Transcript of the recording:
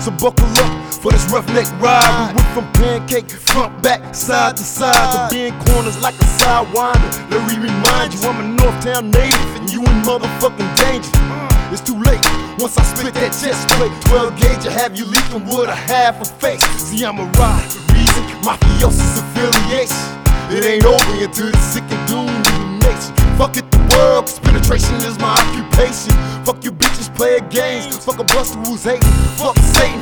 So buckle up for this roughneck ride. We went from pancake, front, back, side to side, to being corners like a sidewinder. Let me remind you, I'm a Northtown native, and you in motherfucking danger. It's too late, once I split that chest plate. 12 gauge, I have you leaking with a half a face. See, I'm a ride, reason, mafiosis affiliation. It ain't over until the sick and doomed in the nation. Fuck it, the world, cause penetration is my occupation. Fuck you bitches, play games. Fuck a buster who's hating. Fuck Satan.